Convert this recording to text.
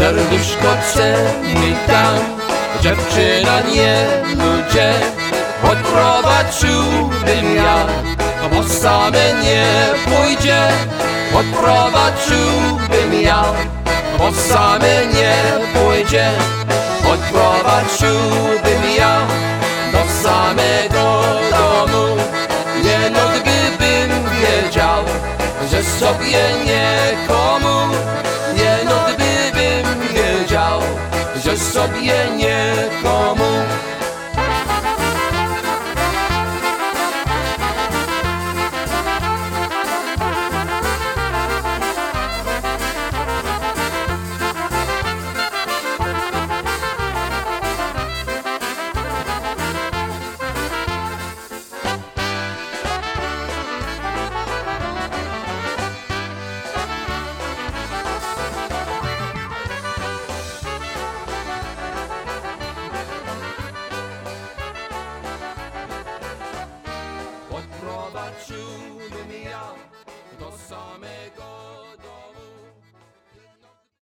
serduszko ceni tam. Dziewczyna nie ludzie, odprowadziłbym ja, bo same nie pójdzie. Odprowadziłbym ja, bo same nie pójdzie. Odprowadziłbym ja do samego domu. Nie no, gdybym wiedział, że sobie niekomu. Nie no, gdybym wiedział, że sobie niekomu